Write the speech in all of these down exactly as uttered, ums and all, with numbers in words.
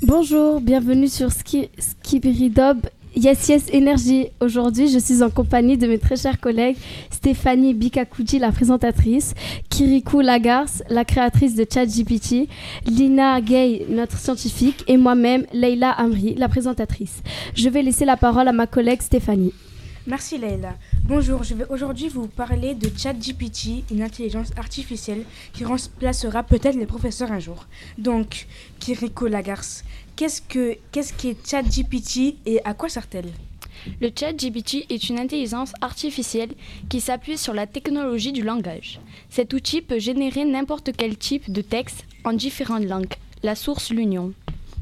Bonjour, bienvenue sur Ski- Skibiridob Yes Yes Énergie. Aujourd'hui, je suis en compagnie de mes très chers collègues Stéphanie Bikakuji, la présentatrice, Kirikou Lagarce, la créatrice de ChatGPT, Lina Gay, notre scientifique, et moi-même, Leila Amri, la présentatrice. Je vais laisser la parole à ma collègue Stéphanie. Merci Leila. Bonjour, je vais aujourd'hui vous parler de ChatGPT, une intelligence artificielle qui remplacera peut-être les professeurs un jour. Donc, Kirikou Lagarce, qu'est-ce que qu'est-ce qu'est ChatGPT et à quoi sert-elle ? Le ChatGPT est une intelligence artificielle qui s'appuie sur la technologie du langage. Cet outil peut générer n'importe quel type de texte en différentes langues. La source l'Union.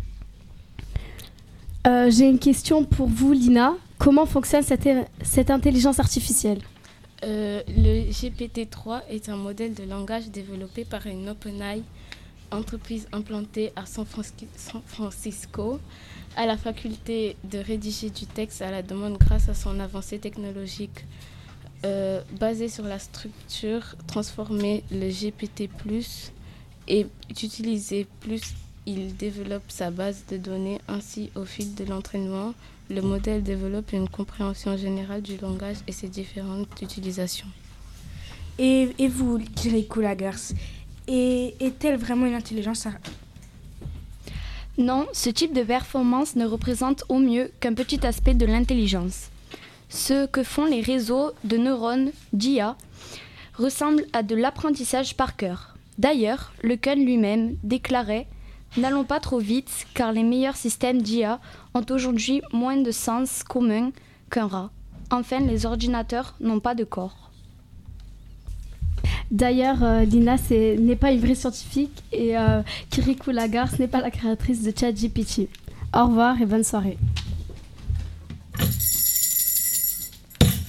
Euh, j'ai une question pour vous, Lina. Comment fonctionne cette, cette intelligence artificielle ? Euh, le G P T trois est un modèle de langage développé par une OpenAI, entreprise implantée à San Francisco, à la faculté de rédiger du texte à la demande grâce à son avancée technologique. Euh, basée sur la structure transformée, le G P T plus, est utilisé plus, il développe sa base de données. Ainsi, au fil de l'entraînement, le modèle développe une compréhension générale du langage et ses différentes utilisations. Et, et vous, Kirikou Lagarce, est, est-elle vraiment une intelligence ar- Non, ce type de performance ne représente au mieux qu'un petit aspect de l'intelligence. Ce que font les réseaux de neurones d'I A ressemble à de l'apprentissage par cœur. D'ailleurs, Lequel lui-même déclarait « N'allons pas trop vite car les meilleurs systèmes d'I A ont aujourd'hui moins de sens commun qu'un rat. Enfin, les ordinateurs n'ont pas de corps. » D'ailleurs, euh, Lina c'est, n'est pas une vraie scientifique et euh, Kirikou Lagarce n'est pas la créatrice de ChatGPT. Au revoir et bonne soirée.